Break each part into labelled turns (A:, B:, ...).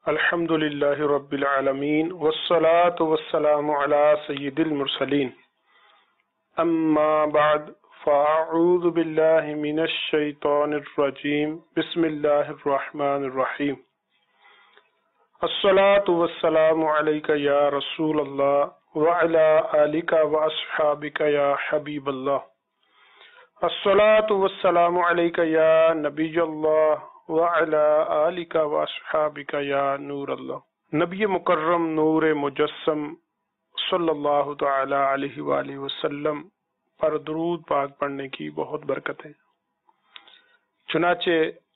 A: الحمد للہ رب العالمین والصلاة والسلام علی سید المرسلین اما بعد فاعوذ باللہ من الشیطان الرجیم بسم اللہ الرحمن الرحیم الصلاة والسلام علیک یا رسول اللہ وعلی آلک واصحابک یا حبیب اللہ الصلاة والسلام علیک یا نبی اللہ وعلی آلک واصحابک یا نور اللہ۔ نبی مکرم نور مجسم صلی اللہ تعالی علیہ وآلہ وسلم پر درود پاک پڑھنے کی بہت برکت ہے۔ چنانچہ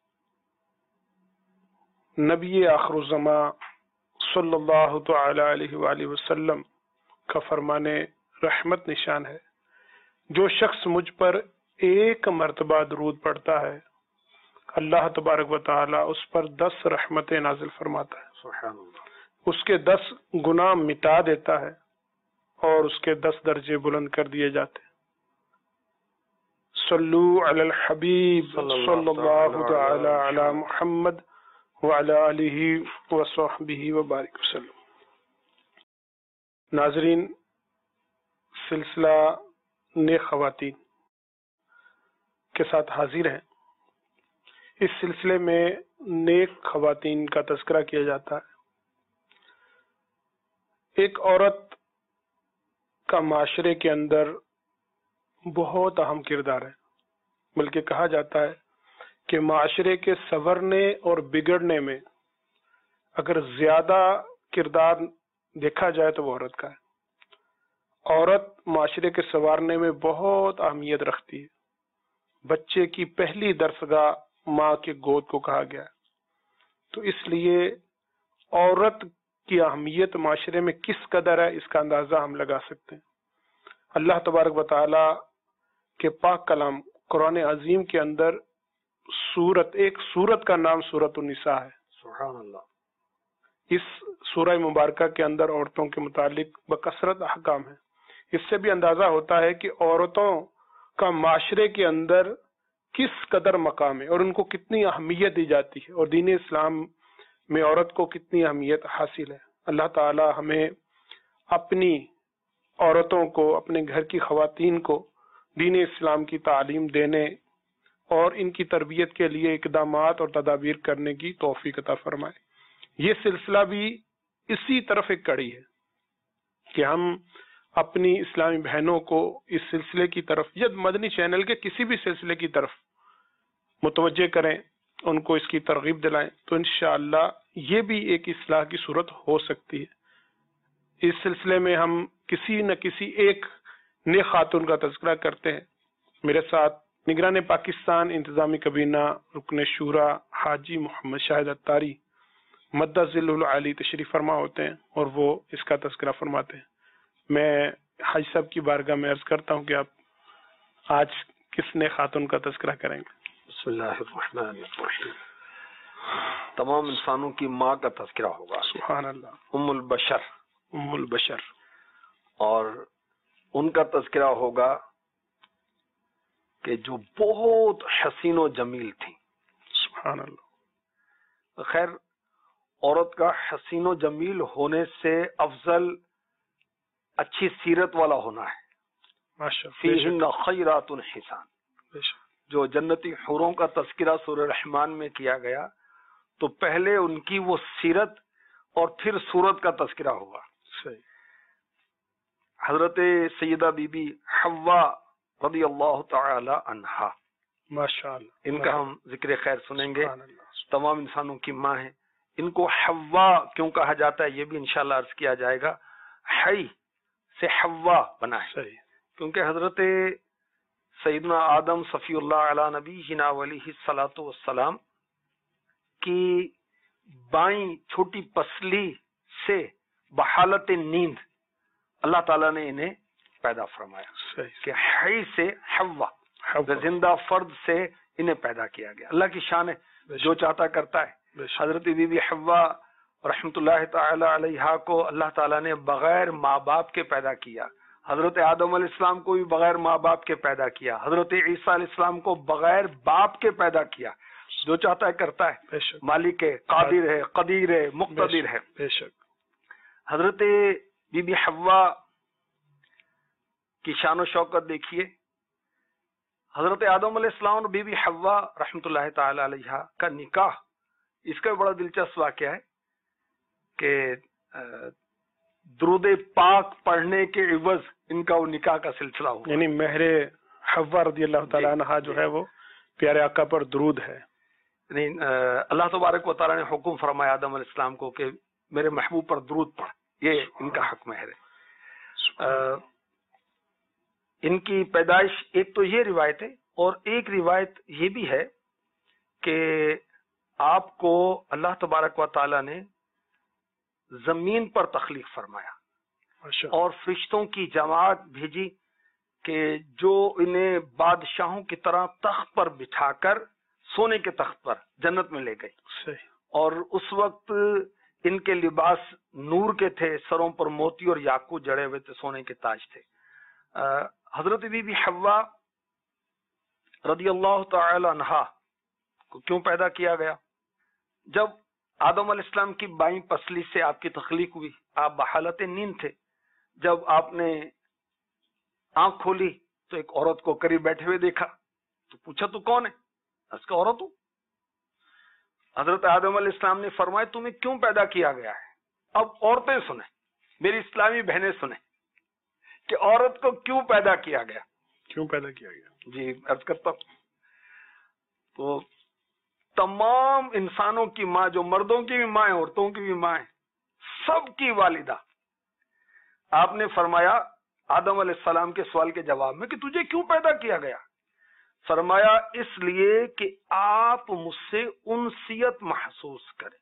A: نبی آخر الزمان صلی اللہ تعالی علیہ وآلہ وسلم کا فرمان رحمت نشان ہے، جو شخص مجھ پر ایک مرتبہ درود پڑھتا ہے اللہ تبارک و تعالی اس پر 10 رحمتیں نازل فرماتا ہے،
B: سبحان اللہ،
A: اس کے 10 گناہ مٹا دیتا ہے اور اس کے 10 درجے بلند کر دیے جاتے ہیں۔ صلو علی الحبیب صلی اللہ تعالی علی محمد وعلی آلہ وصحبہ وبارک وسلم۔ ناظرین، سلسلہ نیک خواتین کے ساتھ حاضر ہیں۔ اس سلسلے میں نیک خواتین کا تذکرہ کیا جاتا ہے۔ ایک عورت کا معاشرے کے اندر بہت اہم کردار ہے، بلکہ کہا جاتا ہے کہ معاشرے کے سنورنے اور بگڑنے میں اگر زیادہ کردار دیکھا جائے تو وہ عورت کا ہے۔ عورت معاشرے کے سنوارنے میں بہت اہمیت رکھتی ہے۔ بچے کی پہلی درسگاہ ماں کے گود کو کہا گیا ہے، تو اس لیے عورت کی اہمیت معاشرے میں کس قدر ہے اس کا اندازہ ہم لگا سکتے ہیں۔ اللہ تبارک و تعالی کے پاک کلام قرآن عظیم کے اندر ایک سورت کا نام سورۃ النساء ہے۔
B: سبحان اللہ۔
A: اس سورہ مبارکہ کے اندر عورتوں کے متعلق بکثرت احکام ہیں۔ اس سے بھی اندازہ ہوتا ہے کہ عورتوں کا معاشرے کے اندر کس قدر مقام ہے اور ان کو کتنی اہمیت دی جاتی ہے، اور دین اسلام میں عورت کو کتنی اہمیت حاصل ہے۔ اللہ تعالی ہمیں اپنی عورتوں کو، اپنے گھر کی خواتین کو دین اسلام کی تعلیم دینے اور ان کی تربیت کے لیے اقدامات اور تدابیر کرنے کی توفیق عطا فرمائے۔ یہ سلسلہ بھی اسی طرف ایک کڑی ہے کہ ہم اپنی اسلامی بہنوں کو اس سلسلے کی طرف یا مدنی چینل کے کسی بھی سلسلے کی طرف متوجہ کریں، ان کو اس کی ترغیب دلائیں، تو انشاءاللہ یہ بھی ایک اصلاح کی صورت ہو سکتی ہے۔ اس سلسلے میں ہم کسی نہ کسی ایک نیک خاتون کا تذکرہ کرتے ہیں۔ میرے ساتھ نگران پاکستان انتظامی کابینہ رکن شورا حاجی محمد شاہد اتاری مدہ ذلہ العالی تشریف فرما ہوتے ہیں اور وہ اس کا تذکرہ فرماتے ہیں۔ میں حاجی صاحب کی بارگاہ میں عرض کرتا ہوں کہ آپ آج کس نیک خاتون کا تذکرہ کریں گے؟
B: بسم اللہ الرحمن الرحیم۔ تمام انسانوں کی ماں کا تذکرہ ہوگا،
A: سبحان اللہ،
B: ام البشر،
A: ام البشر،
B: اور ان کا تذکرہ ہوگا کہ جو بہت حسین و جمیل تھی۔
A: سبحان اللہ۔
B: خیر، عورت کا حسین و جمیل ہونے سے افضل اچھی سیرت والا ہونا ہے۔
A: ماشاءاللہ،
B: فیہن خیرات حسان،
A: بے شک،
B: جو جنتی حوروں کا تذکرہ سورہ رحمان میں کیا گیا تو پہلے ان کی وہ سیرت اور پھر صورت کا تذکرہ ہوگا۔
A: صحیح۔
B: حضرت سیدہ بی بی حوا رضی اللہ تعالی عنہا،
A: ماشاءاللہ،
B: ان کا ہم ذکر خیر سنیں گے۔
A: سبحان اللہ۔
B: تمام انسانوں کی ماں ہے۔ ان کو حوا کیوں کہا جاتا ہے یہ بھی انشاءاللہ عرض کیا جائے گا۔ حی سے حوا بنا ہے
A: صحیح،
B: کیونکہ حضرت سیدنا آدم صفی اللہ علی نبینا علیہ الصلوۃ والسلام کی بائیں چھوٹی پسلی سے بحالت نیند اللہ تعالیٰ نے انہیں پیدا فرمایا
A: صحیح،
B: کہ حی سے حوا،
A: حوا،
B: زندہ فرد سے انہیں پیدا کیا گیا۔ اللہ کی شان ہے، جو چاہتا کرتا ہے۔
A: بے شک،
B: حضرت بی بی حوا رحمت اللہ تعالی علیہا کو اللہ تعالیٰ نے بغیر ماں باپ کے پیدا کیا۔ حضرت آدم علیہ السلام کو بھی بغیر ماں باپ کے پیدا کیا۔ حضرت عیسیٰ علیہ السلام کو بغیر باپ کے پیدا کیا۔ جو چاہتا ہے کرتا ہے،
A: بے شک،
B: مالک ہے، قادر ہے، قدیر ہے، مقتدر ہے۔
A: بے شک۔
B: حضرت بی بی حوا کی شان و شوکت دیکھیے، حضرت آدم علیہ السلام اور بی بی حوا رحمۃ اللہ تعالی علیہ کا نکاح، اس کا بڑا دلچسپ واقعہ ہے کہ درود پاک پڑھنے کے عوض ان کا وہ نکاح کا سلسلہ ہوا،
A: یعنی مہر حوا رضی اللہ تعالیٰ عنہا جو ہے وہ پیارے آقا پر درود ہے۔
B: یعنی اللہ تبارک و تعالیٰ نے حکم فرمایا آدم علیہ السلام کو کہ میرے محبوب پر درود پڑھ، یہ ان کا حق مہر ہے۔ ان کی پیدائش ایک تو یہ روایت ہے، اور ایک روایت یہ بھی ہے کہ آپ کو اللہ تبارک و تعالیٰ نے زمین پر تخلیق فرمایا اور فرشتوں کی جماعت بھیجی کہ جو انہیں بادشاہوں کی طرح تخت پر بٹھا کر، سونے کے تخت پر جنت میں لے گئی، اور اس وقت ان کے لباس نور کے تھے، سروں پر موتی اور یاقوت جڑے ہوئے تھے، سونے کے تاج تھے۔ حضرت بی بی حوا رضی اللہ تعالی عنہا کو کیوں پیدا کیا گیا؟ جب آدم علیہ السلام کی بائیں پسلی سے آپ کی تخلیق ہوئی، آپ بحالت نیند تھے، جب آپ نے آنکھ کھولی تو ایک عورت کو قریب بیٹھے ہوئے دیکھا، تو پوچھا تو کون ہے؟ اس کا عورت ہوں۔ حضرت آدم علیہ السلام نے فرمایا تمہیں کیوں پیدا کیا گیا ہے؟ اب عورتیں سنیں، میری اسلامی بہنیں سنیں کہ عورت کو کیوں پیدا کیا گیا،
A: کیوں پیدا کیا گیا؟
B: جی عرض کرتا ہوں۔ تو تمام انسانوں کی ماں، جو مردوں کی بھی ماں ہیں، عورتوں کی بھی ماں ہیں، سب کی والدہ، آپ نے فرمایا آدم علیہ السلام کے سوال کے جواب میں کہ تجھے کیوں پیدا کیا گیا؟ فرمایا اس لیے کہ آپ مجھ سے انسیت محسوس کریں،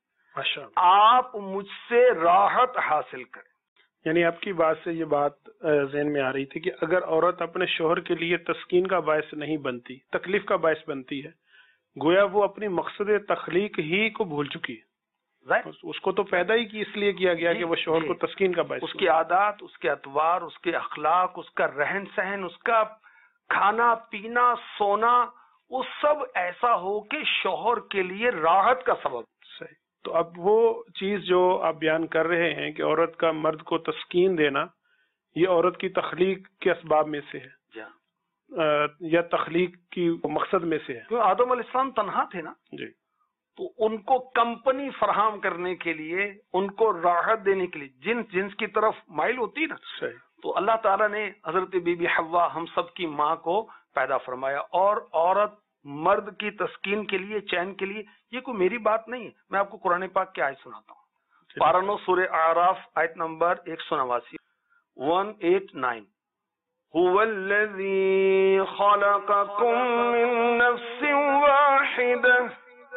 B: آپ مجھ سے راحت حاصل کریں۔
A: یعنی آپ کی بات سے یہ بات ذہن میں آ رہی تھی کہ اگر عورت اپنے شوہر کے لیے تسکین کا باعث نہیں بنتی، تکلیف کا باعث بنتی ہے، گویا وہ اپنی مقصد تخلیق ہی کو بھول چکی ہے۔ اس کو تو پیدا ہی کی اس لیے کیا گیا کہ وہ شوہر کو تسکین کا باعث،
B: اس کی عادات، اس کے اطوار، اس کے اخلاق، اس کا رہن سہن، اس کا کھانا پینا سونا، وہ سب ایسا ہو کہ شوہر کے لیے راحت کا سبب۔
A: صحیح۔ تو اب وہ چیز جو آپ بیان کر رہے ہیں کہ عورت کا مرد کو تسکین دینا، یہ عورت کی تخلیق کے اسباب میں سے ہے یا تخلیق کی مقصد میں سے ہے؟
B: کیونکہ آدم علیہ السلام تنہا تھے نا
A: جی،
B: تو ان کو کمپنی فراہم کرنے کے لیے، ان کو راحت دینے کے لیے، جنس کی طرف مائل ہوتی نا،
A: صحیح،
B: تو اللہ تعالیٰ نے حضرت بی بی حوا ہم سب کی ماں کو پیدا فرمایا۔ اور عورت مرد کی تسکین کے لیے، چین کے لیے، یہ کوئی میری بات نہیں ہے، میں آپ کو قرآن پاک کی آیت سناتا ہوں۔ پارہ 9 سورہ اعراف آیت نمبر 189، 189۔ هو الذي خلقكم من نفس واحدة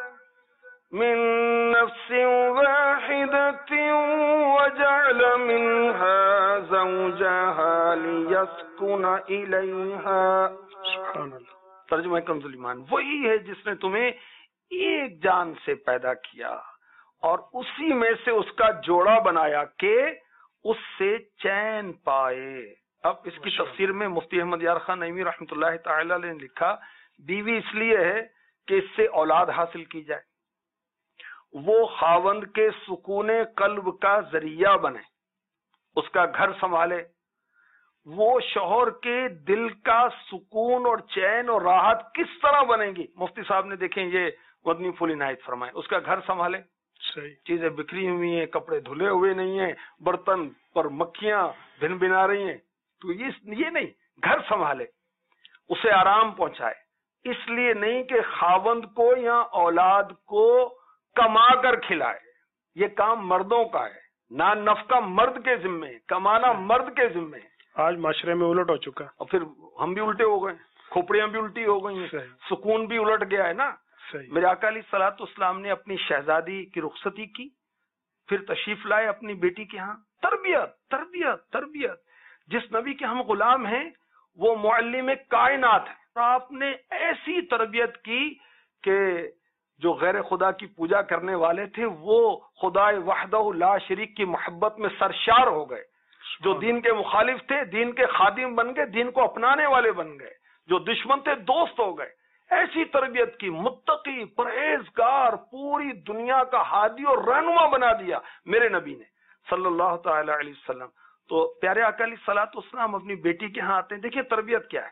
B: وجعل منها زوجها ليسكن إليها۔
A: سبحان اللہ۔
B: ترجمہ کنز ایمان، وہی ہے جس نے تمہیں ایک جان سے پیدا کیا اور اسی میں سے اس کا جوڑا بنایا کہ اس سے چین پائے۔ اب اس کی تفسیر میں مفتی احمد یار خان نعیمی رحمۃ اللہ تعالی علیہ نے لکھا، بیوی اس لیے ہے کہ اس سے اولاد حاصل کی جائے، وہ خاوند کے سکون قلب کا ذریعہ بنے، اس کا گھر سنبھالے، وہ شوہر کے دل کا سکون اور چین اور راحت کس طرح بنے گی؟ مفتی صاحب نے دیکھیں یہ مدنی پھول عنایت فرمائے، اس کا گھر سنبھالے،
A: صحیح،
B: چیزیں بکھری ہوئی ہیں، کپڑے دھلے ہوئے نہیں ہیں، برتن پر مکھیاں بھن بھنا رہی ہیں، تو یہ نہیں، گھر سنبھالے، اسے آرام پہنچائے، اس لیے نہیں کہ خاوند کو یا اولاد کو کما کر کھلائے، یہ کام مردوں کا ہے، نہ نفقہ مرد کے ذمے، کمانا مرد کے ذمے۔
A: آج معاشرے میں الٹ ہو چکا،
B: اور پھر ہم بھی الٹے ہو گئے، کھوپڑیاں بھی الٹی ہو گئی ہیں، سکون بھی الٹ گیا ہے نا۔ میرے آقا علیہ الصلوۃ والسلام نے اپنی شہزادی کی رخصتی کی، پھر تشریف لائے اپنی بیٹی کے ہاں، تربیت تربیت تربیت۔ جس نبی کے ہم غلام ہیں وہ معلم کائنات ہے، آپ نے ایسی تربیت کی کہ جو غیر خدا کی پوجا کرنے والے تھے وہ خدا وحدہ لا شریک کی محبت میں سرشار ہو گئے، جو دین کے مخالف تھے دین کے خادم بن گئے، دین کو اپنانے والے بن گئے، جو دشمن تھے دوست ہو گئے۔ ایسی تربیت کی، متقی، پرہیزگار، پوری دنیا کا ہادی اور رہنما بنا دیا میرے نبی نے صلی اللہ تعالی علیہ وسلم. تو پیارے آقا علیہ الصلوۃ والسلام اپنی بیٹی کے ہاں آتے ہیں. دیکھیں تربیت کیا ہے.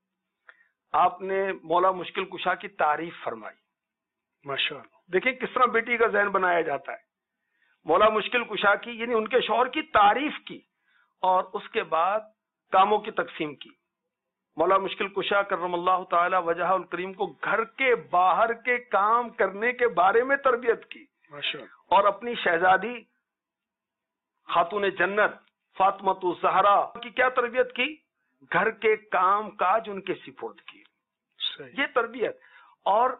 B: آپ نے مولا مشکل کشا کی تعریف فرمائی،
A: ماشاءاللہ.
B: دیکھیں کس طرح بیٹی کا ذہن بنایا جاتا ہے. مولا مشکل کشا کی یعنی ان کے شوہر کی تعریف کی، اور اس کے بعد کاموں کی تقسیم کی. مولا مشکل کشا کرم اللہ تعالی وجہ الکریم کو گھر کے باہر کے کام کرنے کے بارے میں تربیت کی،
A: ماشاءاللہ.
B: اور اپنی شہزادی خاتون جنت فاطمۃ الزہرا کی کیا تربیت کی؟ گھر کے کام کاج ان کے سپرد کی.
A: صحیح.
B: یہ تربیت. اور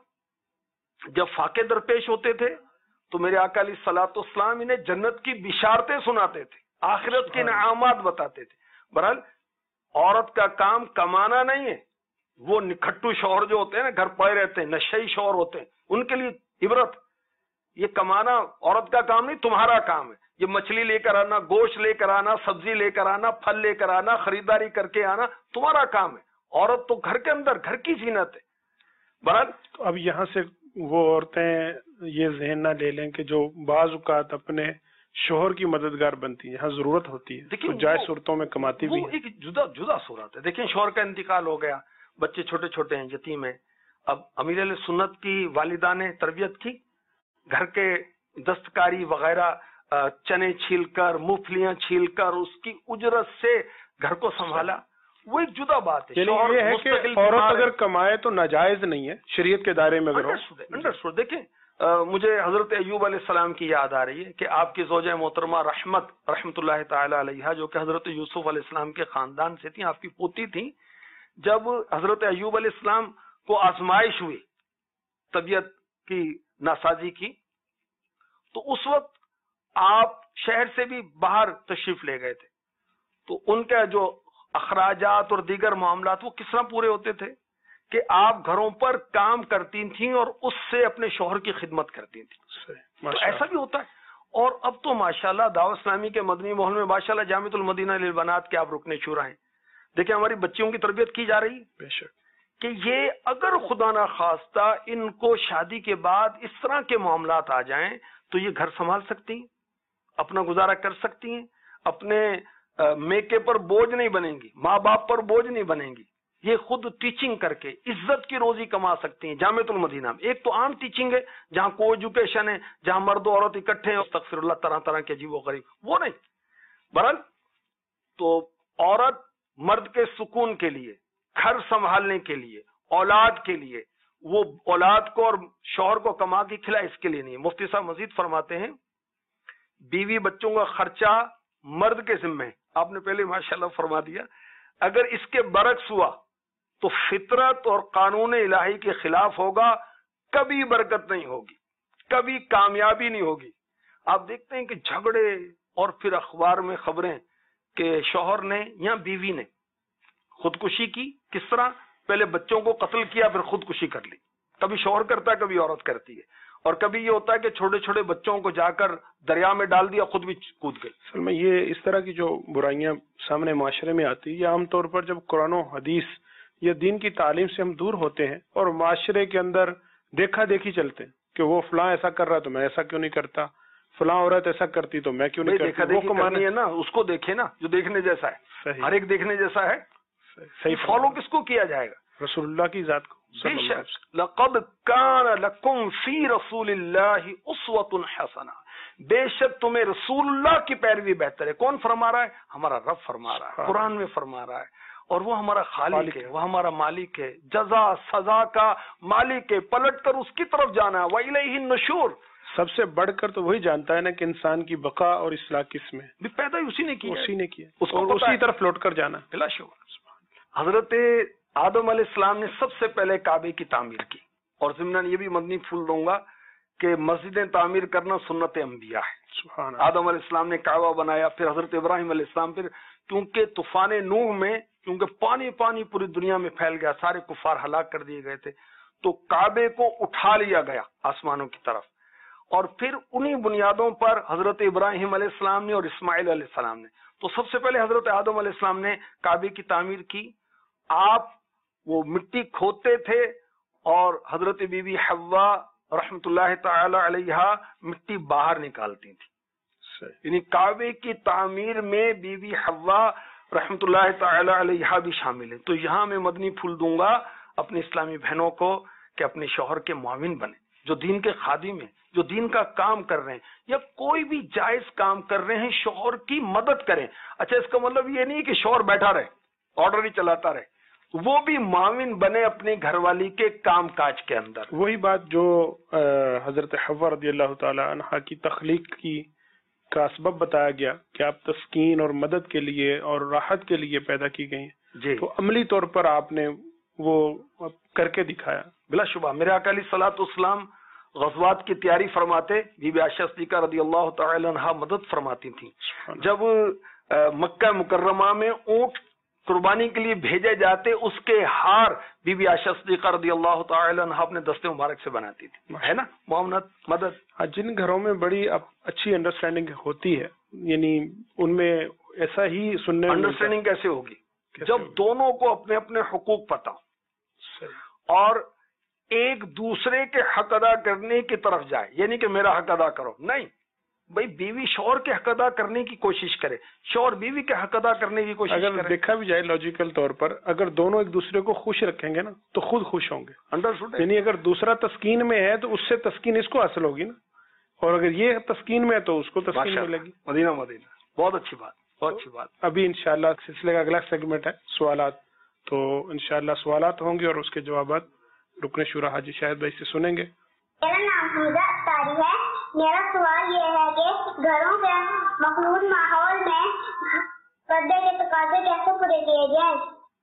B: جب فاقے درپیش ہوتے تھے تو میرے آقا علیہ الصلوۃ والسلام انہیں جنت کی بشارتیں سناتے تھے، آخرت کے انعامات بتاتے تھے. بہرحال عورت کا کام کمانا نہیں ہے. وہ نکھٹو شوہر جو ہوتے ہیں نا، گھر پڑے رہتے ہیں، نشئی شوہر ہوتے ہیں، ان کے لیے عبرت. یہ کمانا عورت کا کام نہیں، تمہارا کام ہے. یہ مچھلی لے کر آنا، گوشت لے کر آنا، سبزی لے کر آنا، پھل لے کر آنا، خریداری کر کے آنا تمہارا کام ہے. عورت تو گھر کے اندر گھر کی زینت ہے. بہرحال
A: اب یہاں سے وہ عورتیں یہ ذہن نہ لے لیں کہ جو بعض اوقات اپنے شوہر کی مددگار بنتی ہیں، یہاں ضرورت ہوتی ہے تو جائز صورتوں میں کماتی بھی
B: وہ
A: ہیں.
B: ایک جدا صورت ہے. دیکھیں شوہر کا انتقال ہو گیا، بچے چھوٹے چھوٹے ہیں، یتیم ہیں. اب امیر علیہ سنت کی والدہ نے تربیت کی، گھر کے دستکاری وغیرہ، چنے چھیل کر، مونگفلیاں چھیل کر اس کی اجرت سے گھر کو سنبھالا. وہ ایک جدا بات ہے.
A: یعنی یہ ہے کہ عورت اگر کمائے تو ناجائز نہیں ہے شریعت کے دائرے میں. اگر
B: انڈرسٹوڈ. دیکھیں مجھے حضرت ایوب علیہ السلام کی یاد آ رہی ہے کہ آپ کی زوجہ محترمہ رحمت اللہ تعالی علیہا، جو کہ حضرت یوسف علیہ السلام کے خاندان سے تھیں، آپ کی پوتی تھیں. جب حضرت ایوب علیہ السلام کو آزمائش ہوئی طبیعت کی ناسازی کی، تو اس وقت آپ شہر سے بھی باہر تشریف لے گئے تھے. تو ان کا جو اخراجات اور دیگر معاملات وہ کس طرح پورے ہوتے تھے کہ آپ گھروں پر کام کرتی تھیں اور اس سے اپنے شوہر کی خدمت کرتی تھیں. تو ایسا بھی ہوتا ہے. اور اب تو ماشاءاللہ دعوت اسلامی کے مدنی ماحول میں ماشاءاللہ جامعۃ المدینہ للبنات کے آپ رکن شورا ہیں. دیکھیں ہماری بچیوں کی تربیت کی جا رہی ہے.
A: بے شک
B: کہ یہ اگر خدا نہ خواستہ ان کو شادی کے بعد اس طرح کے معاملات آ جائیں تو یہ گھر سنبھال سکتی ہیں، اپنا گزارا کر سکتی ہیں، اپنے میکے پر بوجھ نہیں بنیں گی، ماں باپ پر بوجھ نہیں بنیں گی. یہ خود ٹیچنگ کر کے عزت کی روزی کما سکتی ہیں. جامعۃ المدینہ میں ایک تو عام ٹیچنگ ہے جہاں کو ایجوکیشن ہے، جہاں مرد و عورت اکٹھے ہیں، استغفر اللہ، طرح طرح کے عجیب و غریب، وہ نہیں. بہرحال تو عورت مرد کے سکون کے لیے، گھر سنبھالنے کے لیے، اولاد کے لیے، وہ اولاد کو اور شوہر کو کما کے کھلا، اس کے لیے نہیں. مفتی صاحب مزید فرماتے ہیں بیوی بچوں کا خرچہ مرد کے ذمہ ہے. آپ نے پہلے ماشاءاللہ فرما دیا. اگر اس کے برعکس ہوا تو فطرت اور قانون الہی کے خلاف ہوگا، کبھی برکت نہیں ہوگی، کبھی کامیابی نہیں ہوگی. آپ دیکھتے ہیں کہ جھگڑے اور پھر اخبار میں خبریں کہ شوہر نے یا بیوی نے خودکشی کی. کس طرح؟ پہلے بچوں کو قتل کیا پھر خودکشی کر لی. کبھی شوہر کرتا ہے، کبھی عورت کرتی ہے. اور کبھی یہ ہوتا ہے کہ چھوٹے چھوٹے بچوں کو جا کر دریا میں ڈال دیا، خود بھی کود گئی.
A: اصل میں یہ اس طرح کی جو برائیاں سامنے معاشرے میں آتی ہے، یہ عام طور پر جب قرآن و حدیث یا دین کی تعلیم سے ہم دور ہوتے ہیں اور معاشرے کے اندر دیکھا دیکھی چلتے ہیں کہ وہ فلاں ایسا کر رہا تو میں ایسا کیوں نہیں کرتا، فلاں عورت ایسا کرتی تو میں کیوں نہیں کرتا.
B: دیکھا دیکھی کرنی ہے نا، اس کو دیکھے نا جو دیکھنے جیسا ہے. ہر ایک دیکھنے جیسا ہے. صحیح. فالو کس کو کیا جائے گا؟
A: رسول اللہ کی ذات کو.
B: بے شک لقد کان لکم فی رسول اللہ اسوۃ حسنہ، بے شک تمہیں رسول اللہ کی پیروی بہتر ہے. کون فرما رہا ہے؟ ہمارا رب فرما رہا ہے، قرآن میں فرما رہا ہے. اور وہ ہمارا خالق ہے، وہ ہمارا مالک ہے، جزا سزا کا مالک ہے، پلٹ کر اس کی طرف جانا ہے. وَإِلَيْهِ النُّشُورُ.
A: سب سے بڑھ کر تو وہی جانتا ہے نا کہ انسان کی بقا اور اصلاح کس میں
B: بھی پیدا ہی اسی نے کیا،
A: اسی نے کیا،
B: اس کو
A: اسی طرف لوٹ کر جانا.
B: بلا شبہ. حضرت آدم علیہ السلام نے سب سے پہلے کعبے کی تعمیر کی. اور ضمن یہ بھی مدنی پھول دوں گا کہ مسجدیں تعمیر کرنا سنت انبیاء ہے.
A: سبحان اللہ.
B: آدم علیہ السلام نے کعبہ بنایا، پھر حضرت ابراہیم علیہ السلام، پھر کیونکہ طوفان نوح میں کیونکہ پانی پوری دنیا میں پھیل گیا، سارے کفار ہلاک کر دیے گئے تھے، تو کعبے کو اٹھا لیا گیا آسمانوں کی طرف. اور پھر انہی بنیادوں پر حضرت ابراہیم علیہ السلام نے اور اسماعیل علیہ السلام نے، تو سب سے پہلے حضرت آدم علیہ السلام نے کعبے کی تعمیر کی. آپ وہ مٹی کھودتے تھے اور حضرت بی بی حوا رحمت اللہ تعالی علیہ مٹی باہر نکالتی تھی، یعنی کعبے کی تعمیر میں بی بی حوا رحمت اللہ تعالی علیہ بھی شامل ہے۔ تو یہاں میں مدنی پھول دوں گا اپنی اسلامی بہنوں کو کہ اپنے شوہر کے معاون بنے، جو دین کے خادم ہیں، جو دین کا کام کر رہے ہیں یا کوئی بھی جائز کام کر رہے ہیں، شوہر کی مدد کریں۔ اچھا، اس کا مطلب یہ نہیں کہ شوہر بیٹھا رہے آرڈر ہی چلاتا رہے، وہ بھی معاون بنے اپنی گھر والی کے کام کاج کے اندر۔
A: وہی بات جو حضرت حوا رضی اللہ تعالی عنہا کی تخلیق کی کا سبب بتایا گیا کہ آپ تسکین اور مدد کے لیے اور راحت کے لیے پیدا کی گئی ہیں،
B: جی،
A: تو عملی طور پر آپ نے وہ کر کے دکھایا۔
B: بلا شبہ میرے آقا علیہ الصلوۃ والسلام غزوات کی تیاری فرماتے، بی بی عائشہ صدیقہ رضی اللہ تعالی عنہا مدد فرماتی تھیں۔ جب مکہ مکرمہ میں اونٹ قربانی کے لیے بھیجے جاتے، اس کے ہار بی بی عائشہ صدیقہ رضی اللہ تعالی عنہا اپنے دستے مبارک سے بناتی تھی، ہے نا، معاونت، مدد۔
A: جن گھروں میں بڑی اچھی انڈرسٹینڈنگ ہوتی ہے، یعنی ان میں ایسا ہی سننے
B: انڈرسٹینڈنگ کیسے ہوگی؟ جب دونوں کو اپنے اپنے حقوق پتہ اور ایک دوسرے کے حق ادا کرنے کی طرف جائے، یعنی کہ میرا حق ادا کرو، نہیں بھائی، بیوی شوہر کے حق ادا کرنے کی کوشش کرے، شوہر بیوی کے حق ادا کرنے کی کوشش کرے۔
A: اگر دیکھا بھی جائے لاجیکل طور پر، اگر دونوں ایک دوسرے کو خوش رکھیں گے نا تو خود خوش ہوں گے۔
B: انڈرسٹوڈ؟
A: یعنی اگر دوسرا تسکین میں ہے تو اس سے تسکین اس کو حاصل ہوگی نا، اور اگر یہ تسکین میں ہے تو اس کو تسکین ملے گی۔
B: مدینہ مدینہ، بہت اچھی بات، بہت اچھی بات۔
A: ابھی انشاءاللہ سلسلے کا اگلا سیگمنٹ ہے سوالات، تو انشاءاللہ سوالات ہوں گے اور اس کے جوابات رکن شورا حاجی شاہد بھائی سے سنیں گے۔
C: میرا نام حمزہ اختاری ہے۔ میرا سوال یہ ہے کہ گھروں کے مخلوط ماحول میں پردے کے تقاضے کیسے پورے کیے جائیں؟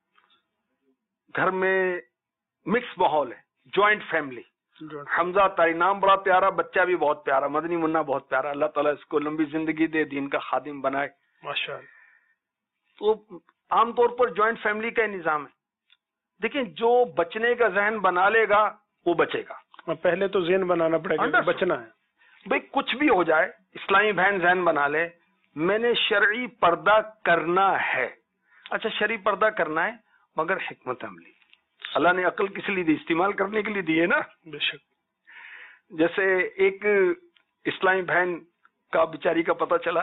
B: گھر میں مکس ماحول ہے، جوائنٹ فیملی۔ حمزہ اختاری نام بڑا پیارا، بچہ بھی بہت پیارا، مدنی منا بہت پیارا، اللہ تعالیٰ اس کو لمبی زندگی دے، دین کا خادم بنائے
A: ماشاءاللہ۔
B: تو عام طور پر جوائنٹ فیملی کا نظام ہے۔ دیکھیں، جو بچنے کا ذہن بنا لے گا وہ بچے گا۔
A: پہلے تو ذہن بنانا پڑے گا، بچنا ہے
B: بھئی، کچھ بھی ہو جائے، اسلامی بہن ذہن بنا لے میں نے شرعی پردہ کرنا ہے۔ اچھا، شرعی پردہ کرنا ہے مگر حکمت عملی، اللہ نے عقل کس لیے دی؟ استعمال کرنے کے لیے دی ہے نا۔
A: بے شک۔
B: جیسے ایک اسلامی بہن کا بیچاری کا پتہ چلا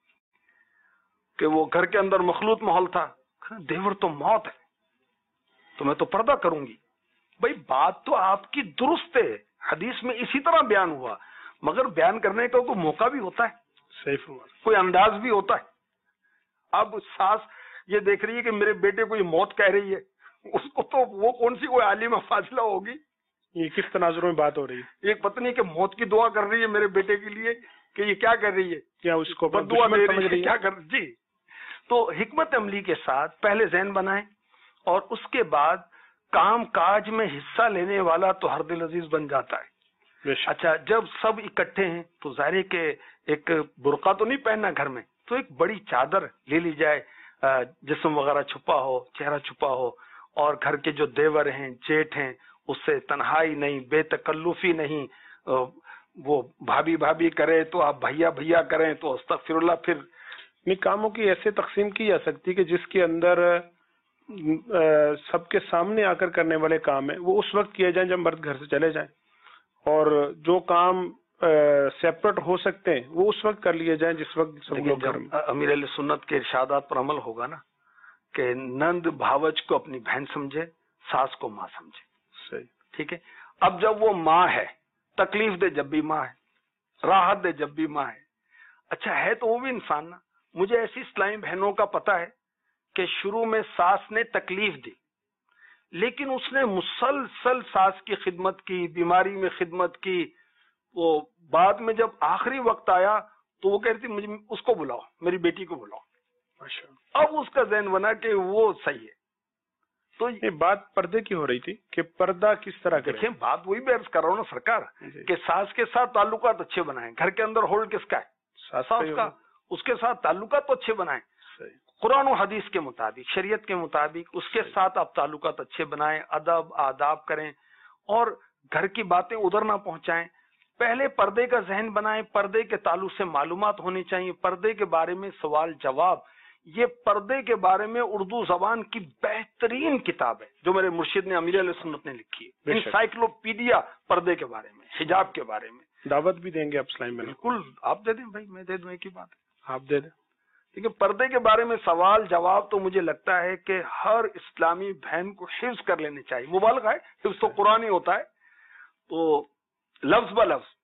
B: کہ وہ گھر کے اندر مخلوط ماحول تھا، دیور تو موت ہے تو میں تو پردہ کروں گی۔ بھائی، بات تو آپ کی درست ہے، حدیث میں اسی طرح بیان ہوا، مگر بیان کرنے کا تو موقع بھی ہوتا ہے،
A: صحیح فرمایا،
B: کوئی انداز بھی ہوتا ہے۔ اب ساس یہ دیکھ رہی ہے کہ میرے بیٹے کو یہ موت کہہ رہی ہے، اس کو تو وہ کون سی کوئی عالمہ فاضلہ ہوگی؟
A: یہ کس تناظر میں بات ہو رہی ہے؟
B: ایک پتنی کہ موت کی دعا کر رہی ہے میرے بیٹے کے لیے، کہ یہ کیا کر رہی ہے؟
A: کیا اس کو
B: بد دعا دے رہی ہے؟ کیا کر؟ جی، تو حکمت عملی کے ساتھ پہلے ذہن بنائیں اور اس کے بعد کام کاج میں حصہ لینے والا تو ہر دل عزیز بن جاتا ہے۔ اچھا، جب سب اکٹھے ہیں تو ظاہر ہے کہ ایک برقع تو نہیں پہننا گھر میں، تو ایک بڑی چادر لے لی جائے، جسم وغیرہ چھپا ہو، چہرہ چھپا ہو، اور گھر کے جو دیور ہیں، جیٹھ ہیں، اس سے تنہائی نہیں، بے تکلفی نہیں، وہ بھابھی بھابھی کرے تو آپ بھیا بھیا کریں تو استغفر اللہ۔ پھر
A: کاموں کی ایسے تقسیم کی جا سکتی کہ جس کے اندر سب کے سامنے آ کر کرنے والے کام ہیں وہ اس وقت کیے جائیں جب مرد گھر سے چلے جائیں، اور جو کام سیپریٹ ہو سکتے ہیں وہ اس وقت کر لیے جائیں جس وقت سب لوگ گھر میں۔
B: امیر علیہ سنت کے ارشادات پر عمل ہوگا نا کہ نند بھاوج کو اپنی بہن سمجھے، ساس کو ماں سمجھے۔
A: صحیح،
B: ٹھیک ہے۔ اب جب وہ ماں ہے، تکلیف دے جب بھی ماں ہے، راحت دے جب بھی ماں ہے، اچھا ہے تو وہ بھی انسان نا۔ مجھے ایسی اسلامی بہنوں کا پتہ ہے کہ شروع میں ساس نے تکلیف دی، لیکن اس نے مسلسل ساس کی خدمت کی، بیماری میں خدمت کی، وہ بعد میں جب آخری وقت آیا تو وہ کہتی مجھے اس کو بلاؤ، میری بیٹی کو بلاؤ۔ اب اس کا ذہن بنا کہ وہ صحیح ہے۔ تو
A: یہ بات پردے کی ہو رہی تھی کہ پردہ کس طرح کریں۔
B: دیکھیں، بات وہی میں عرض کر رہا ہوں نا سرکار، کہ ساس کے ساتھ تعلقات اچھے بنائیں۔ گھر کے اندر ہولڈ کس کا ہے؟ ساس کا۔ اس کے ساتھ تعلقات تو اچھے بنائیں، قرآن و حدیث کے مطابق، شریعت کے مطابق اس کے ساتھ آپ تعلقات اچھے بنائیں، ادب آداب کریں، اور گھر کی باتیں ادھر نہ پہنچائیں۔ پہلے پردے کا ذہن بنائیں، پردے کے تعلق سے معلومات ہونی چاہیے، پردے کے بارے میں سوال جواب، یہ پردے کے بارے میں اردو زبان کی بہترین کتاب ہے جو میرے مرشد نے امیر علیہ سنت نے لکھی ہے، انسائکلوپیڈیا پردے کے بارے میں، حجاب کے بارے میں۔
A: دعوت بھی دیں گے آپ اسلام میں؟
B: بالکل، آپ دے دیں بھائی، میں دے دوں، ایک ہی بات ہے،
A: آپ دے دیں۔
B: دیکھیے پردے کے بارے میں سوال جواب تو مجھے لگتا ہے کہ ہر اسلامی بہن کو حفظ کر لینے چاہیے، مبالغہ ہے، حفظ تو قرآن ہی ہوتا ہے، تو لفظ بہ لفظ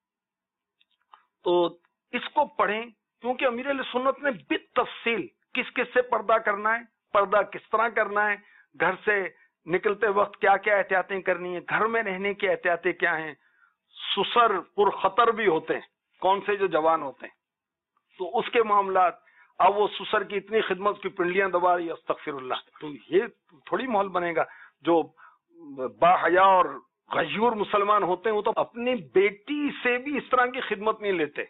B: تو اس کو پڑھیں، کیونکہ امیر علیہ سنت نے بالتفصیل کس کس سے پردہ کرنا ہے، پردہ کس طرح کرنا ہے، گھر سے نکلتے وقت کیا کیا احتیاطیں کرنی ہیں، گھر میں رہنے کی احتیاطیں کیا ہیں، سسر پر خطر بھی ہوتے ہیں، کون سے جو جوان ہوتے ہیں، تو اس کے معاملات، اب وہ سسر کی اتنی خدمت کی پنڈلیاں دبا رہی ہے، استغفر اللہ، تو یہ تھوڑی ماحول بنے گا۔ جو با حیا اور غیور مسلمان ہوتے ہیں وہ تو اپنی بیٹی سے بھی اس طرح کی خدمت نہیں لیتے،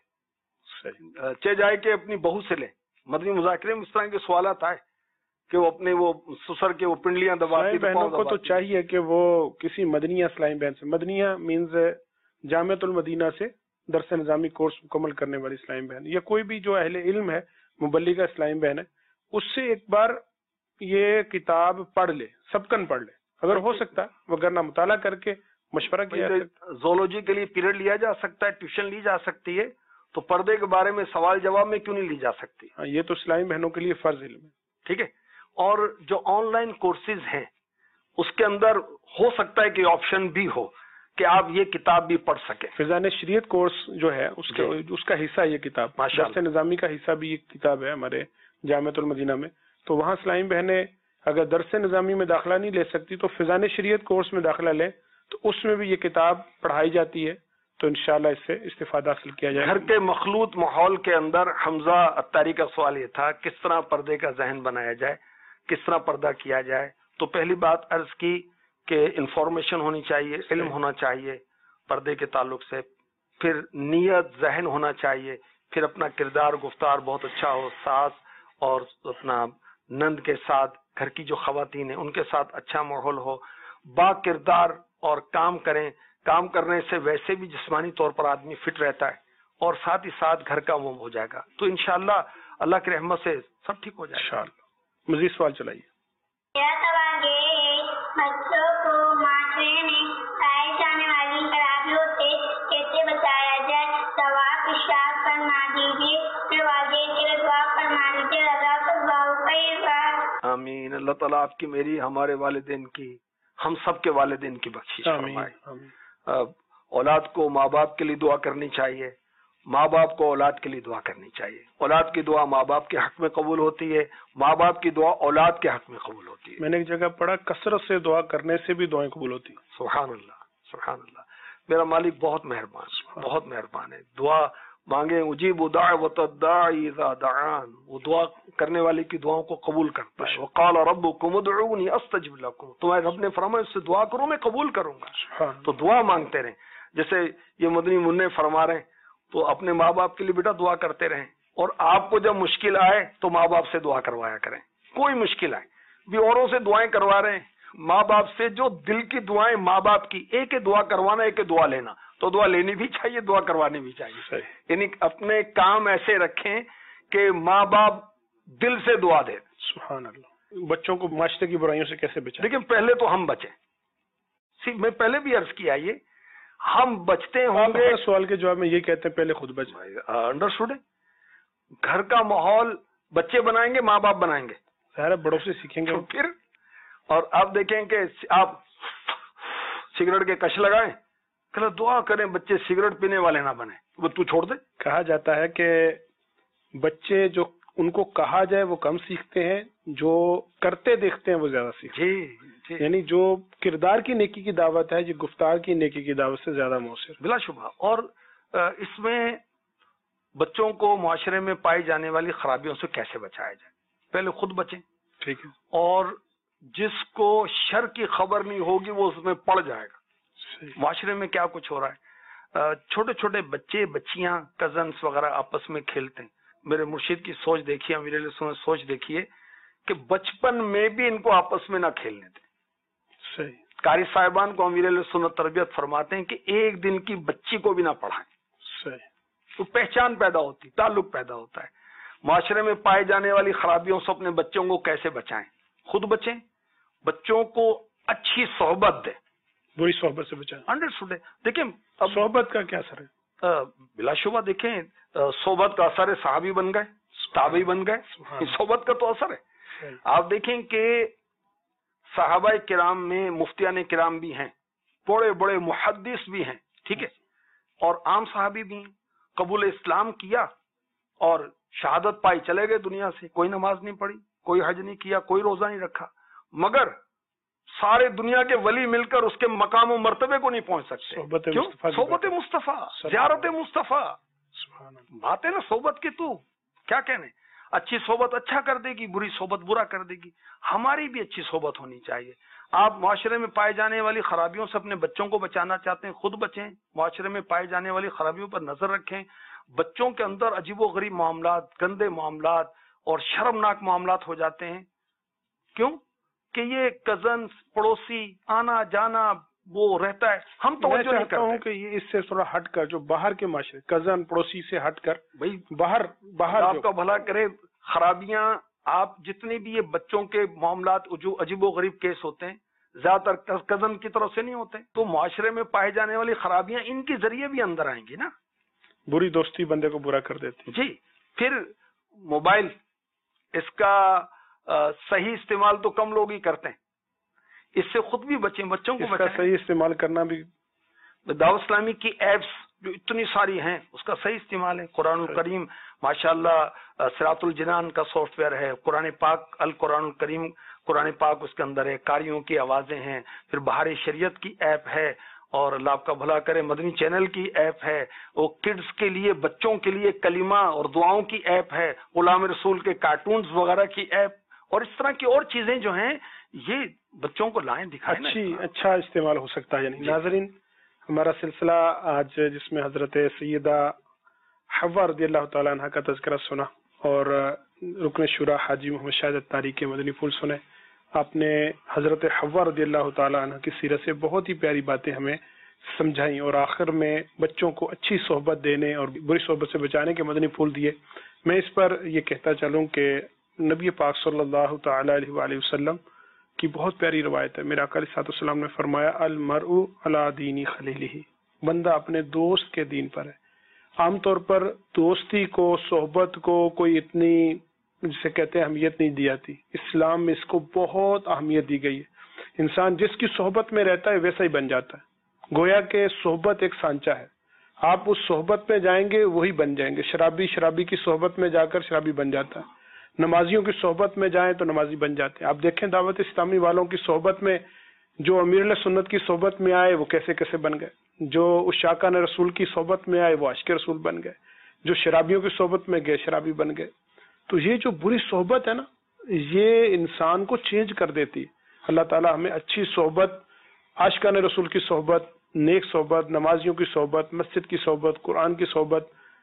B: چہ جائے کہ اپنی بہو سے لیں۔ مدنی مذاکرے میں اس طرح کے سوالات آئے کہ وہ اپنے وہ سسر کے وہ پنڈلیاں دباتی۔
A: بہنوں کو تو چاہیے کہ وہ کسی مدنیہ اسلامی بہن سے، مدنیہ مینز جامعۃ المدینہ سے درس نظامی کورس مکمل کرنے والی اسلامی بہن، یا کوئی بھی جو اہل علم ہے، مبلغہ اسلامی بہن ہے، اس سے ایک بار یہ کتاب پڑھ لے، سبقن پڑھ لے اگر ہو سکتا ہے، وگرنہ مطالعہ کر کے مشورہ کیا جا سکتا ہے۔
B: زولوجی کے لیے پیریڈ لیا جا سکتا ہے، ٹیوشن لی جا سکتی ہے، تو پردے کے بارے میں سوال جواب میں کیوں نہیں لی جا سکتی؟
A: یہ تو اسلامی بہنوں کے لیے فرض علم ہے،
B: ٹھیک ہے۔ اور جو آن لائن کورسز ہیں اس کے اندر ہو سکتا ہے کہ آپشن بھی ہو کہ آپ یہ کتاب بھی پڑھ سکیں۔
A: فضان شریعت کورس جو ہے اس کا حصہ یہ کتاب، درس نظامی کا حصہ بھی یہ کتاب ہے ہمارے جامعۃ المدینہ میں، تو وہاں اسلامی بہنیں اگر درس نظامی میں داخلہ نہیں لے سکتی تو فضان شریعت کورس میں داخلہ لیں، تو اس میں بھی یہ کتاب پڑھائی جاتی ہے، تو انشاءاللہ اس سے استفادہ حاصل کیا جائے۔
B: گھر کے مخلوط ماحول کے اندر حمزہ عطاری کا سوال یہ تھا کس طرح پردے کا ذہن بنایا جائے، کس طرح پردہ کیا جائے۔ تو پہلی بات عرض کی کہ انفارمیشن ہونی چاہیے، علم ہونا چاہیے پردے کے تعلق سے، پھر نیت ذہن ہونا چاہیے، پھر اپنا کردار گفتار بہت اچھا ہو، ساس اور اپنا نند کے ساتھ، گھر کی جو خواتین ہیں ان کے ساتھ اچھا ماحول ہو، با کردار اور کام کریں، کام کرنے سے ویسے بھی جسمانی طور پر آدمی فٹ رہتا ہے، اور ساتھ ہی ساتھ گھر کا وہ ہو جائے گا، تو انشاءاللہ اللہ کی رحمت سے سب ٹھیک ہو جائے گا۔
A: انشاءاللہ۔ مزید سوال چلائیے۔
C: میرا سوال یہ ہے، بچوں کو معاشرے میں پائی جانے والی خرابیوں سے کیسے بچایا جائے؟ ثواب ارشاد فرما دیجیے، پھر والدین کے لیے دعا فرما دیجیے، جزاک اللہ خیر۔
B: آمین۔ اللہ تعالیٰ آپ کی، میری، ہمارے والدین کی، ہم سب کے والدین کی بخشش فرمائے۔ اولاد کو ماں باپ کے لیے دعا کرنی چاہیے، ماں باپ کو اولاد کے لیے دعا کرنی چاہیے۔ اولاد کی دعا ماں باپ کے حق میں قبول ہوتی ہے، ماں باپ کی دعا اولاد کے حق میں قبول ہوتی ہے۔
A: میں نے ایک جگہ پڑھا کثرت سے دعا کرنے سے بھی دعائیں قبول ہوتی ہیں۔
B: سبحان اللہ، سبحان اللہ۔ میرا مالک بہت مہربان، بہت مہربان ہے۔ دعا مانگیں، اجیب دعوت الداعی اذا دعان، وہ دعا کرنے والے کی دعاؤں کو قبول کرتا ہے۔ وقال ربکم ادعونی استجب لکم، تمہارے رب نے فرمایا اس سے دعا کرو میں قبول کروں گا، تو دعا مانگتے رہیں۔ جیسے یہ مدنی منع فرما رہے ہیں، تو اپنے ماں باپ کے لیے بیٹا دعا کرتے رہیں، اور آپ کو جب مشکل آئے تو ماں باپ سے دعا کروایا کریں، کوئی مشکل آئے بھی اوروں سے دعائیں کروا رہے ہیں، ماں باپ سے جو دل کی دعائیں ماں باپ کی، ایک دعا کروانا ایک دعا لینا، تو دعا لینی بھی چاہیے، دعا کروانی بھی چاہیے، یعنی اپنے کام ایسے رکھیں کہ ماں باپ دل سے دعا دیں۔
A: سبحان اللہ۔ بچوں کو معاشرے کی برائیوں سے کیسے بچائیں؟
B: لیکن پہلے تو ہم بچیں، میں پہلے بھی عرض کیا یہ، ہم بچتے ہوں گے۔
A: سوال کے جواب میں یہ کہتے ہیں پہلے خود بچیں۔
B: انڈرسٹوڈ ہے؟ گھر کا ماحول بچے بنائیں گے، ماں باپ بنائیں گے،
A: ظاہر ہے بڑوں سے سیکھیں گے
B: پھر۔ اور آپ دیکھیں کہ آپ سگریٹ کے کش لگائیں، کہ دعا کریں بچے سگریٹ پینے والے نہ بنے، وہ تو چھوڑ دے۔
A: کہا جاتا ہے کہ بچے جو ان کو کہا جائے وہ کم سیکھتے ہیں، جو کرتے دیکھتے ہیں وہ زیادہ سیکھتے ہیں۔ یعنی جو کردار کی نیکی کی دعوت ہے، یہ گفتار کی نیکی کی دعوت سے زیادہ مؤثر
B: بلا شبہ۔ اور اس میں بچوں کو معاشرے میں پائی جانے والی خرابیوں سے کیسے بچایا جائے؟ پہلے خود بچیں،
A: ٹھیک ہے،
B: اور جس کو شر کی خبر نہیں ہوگی وہ اس میں پڑ جائے گا۔ معاشرے میں کیا کچھ ہو رہا ہے، چھوٹے چھوٹے بچے بچیاں کزنس وغیرہ آپس میں کھیلتے ہیں۔ میرے مرشد کی سوچ دیکھیے، امیر علیہ سنت سوچ دیکھیے کہ بچپن میں بھی ان کو آپس میں نہ کھیلنے دیں۔
A: صحیح۔
B: قاری صاحبان کو امیر علیہ سنت تربیت فرماتے ہیں کہ ایک دن کی بچی کو بھی نہ پڑھائیں،
A: صحیح،
B: تو پہچان پیدا ہوتی، تعلق پیدا ہوتا ہے۔ معاشرے میں پائے جانے والی خرابیوں سے اپنے بچوں کو کیسے بچائیں؟ خود بچیں، بچوں کو اچھی صحبت دیں،
A: بری صحبت سے بچائیں۔
B: انڈرسٹوڈ ہے۔ دیکھیں اب
A: صحبت کا کیا اثر ہے؟
B: بلا شبہ دیکھیں صحبت کا اثر ہے صحابی بن گئے، تابعی بن گئے، صحبت کا تو اثر ہے۔ آپ دیکھیں کہ صحابہ کرام میں مفتیان کرام بھی ہیں، بڑے بڑے محدث بھی ہیں، ٹھیک ہے، اور عام صحابی بھی ہیں، قبول اسلام کیا اور شہادت پائی چلے گئے دنیا سے، کوئی نماز نہیں پڑھی، کوئی حج نہیں کیا، کوئی روزہ نہیں رکھا، مگر سارے دنیا کے ولی مل کر اس کے مقام و مرتبے کو نہیں پہنچ سکتے۔ کیوں؟ صحبت مصطفیٰ، زیارت مصطفیٰ، بات ہے نا صحبت کی، تو کیا کہنے، اچھی صحبت اچھا کر دے گی، بری صحبت برا کر دے گی۔ ہماری بھی اچھی صحبت ہونی چاہیے۔ آپ معاشرے میں پائے جانے والی خرابیوں سے اپنے بچوں کو بچانا چاہتے ہیں، خود بچیں، معاشرے میں پائے جانے والی خرابیوں پر نظر رکھیں۔ بچوں کے اندر عجیب و غریب معاملات، گندے معاملات اور شرمناک معاملات ہو جاتے ہیں، کیوں کہ یہ کزن پڑوسی آنا جانا وہ رہتا ہے، ہم توجہ نہیں کرتے
A: ہوں کہ یہ اس سے تھوڑا ہٹ کر جو باہر کے معاشرے کزن پڑوسی سے ہٹ کر
B: بھائی
A: باہر
B: آپ کا بھلا کرے، خرابیاں آپ جتنے بھی یہ بچوں کے معاملات جو عجیب و غریب کیس ہوتے ہیں زیادہ تر کزن کی طرف سے نہیں ہوتے، تو معاشرے میں پائے جانے والی خرابیاں ان کے ذریعے بھی اندر آئیں گی نا۔
A: بری دوستی بندے کو برا کر دیتی۔
B: جی، پھر موبائل، اس کا صحیح استعمال تو کم لوگ ہی کرتے ہیں، اس سے خود بھی بچیں، بچوں کو بچائیں۔
A: صحیح استعمال کرنا بھی،
B: دعوت اسلامی کی ایپس جو اتنی ساری ہیں اس کا صحیح استعمال ہے۔ قرآن الکریم ماشاءاللہ صراط الجنان کا سافٹ ویئر ہے، قرآن پاک القرآن الکریم قرآن پاک اس کے اندر ہے، قاریوں کی آوازیں ہیں، پھر بہار شریعت کی ایپ ہے، اور اللہ آپ کا بھلا کرے مدنی چینل کی ایپ ہے، وہ کڈز کے لیے بچوں کے لیے کلمہ اور دعاؤں کی ایپ ہے، غلام رسول کے کارٹونز وغیرہ کی ایپ، اور اس طرح کی اور چیزیں جو ہیں یہ بچوں کو لائیں دکھائیں۔
A: اچھا استعمال ہو سکتا ہے۔ یعنی ناظرین، ہمارا سلسلہ آج جس میں حضرت سیدہ حوا رضی اللہ تعالیٰ عنہ کا تذکرہ سنا اور رکن شورا حاجی محمد شاہد اتاری کے مدنی پھول سنے، آپ نے حضرت حوا رضی اللہ تعالیٰ عنہ کی سیرت سے بہت ہی پیاری باتیں ہمیں سمجھائیں، اور آخر میں بچوں کو اچھی صحبت دینے اور بری صحبت سے بچانے کے مدنی پھول دیے۔ میں اس پر یہ کہتا چلوں کہ نبی پاک صلی اللہ تعالی علیہ وآلہ وسلم کی بہت پیاری روایت ہے۔ میرے آقا علیہ السلام نے فرمایا المرء علی دین خلیلہ، بندہ اپنے دوست کے دین پر ہے۔ عام طور پر دوستی کو، صحبت کو کوئی اتنی جسے کہتے ہیں اہمیت نہیں دی جاتی، اسلام میں اس کو بہت اہمیت دی گئی ہے۔ انسان جس کی صحبت میں رہتا ہے ویسا ہی بن جاتا ہے، گویا کہ صحبت ایک سانچہ ہے، آپ اس صحبت میں جائیں گے وہی بن جائیں گے۔ شرابی کی صحبت میں جا کر شرابی بن جاتا ہے، نمازیوں کی صحبت میں جائیں تو نمازی بن جاتے ہیں۔ آپ دیکھیں دعوت اسلامی والوں کی صحبت میں جو امیر سنت کی صحبت میں آئے وہ کیسے کیسے بن گئے، جو عشاقان رسول کی صحبت میں آئے وہ عاشق رسول بن گئے، جو شرابیوں کی صحبت میں گئے شرابی بن گئے۔ تو یہ جو بری صحبت ہے نا، یہ انسان کو چینج کر دیتی۔ اللہ تعالی ہمیں اچھی صحبت، عاشقان رسول کی صحبت، نیک صحبت، نمازیوں کی صحبت، مسجد کی صحبت، قرآن کی صحبت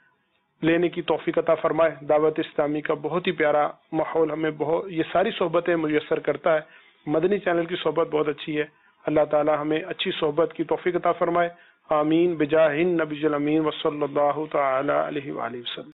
A: لینے کی توفیق عطا فرمائے۔ دعوت اسلامی کا بہت ہی پیارا ماحول ہمیں یہ ساری صحبتیں میسر کرتا ہے۔ مدنی چینل کی صحبت بہت اچھی ہے، اللہ تعالی ہمیں اچھی صحبت کی توفیق عطا فرمائے۔ آمین بجاہ النبی الامین وصلی اللہ تعالی علیہ وآلہ وسلم۔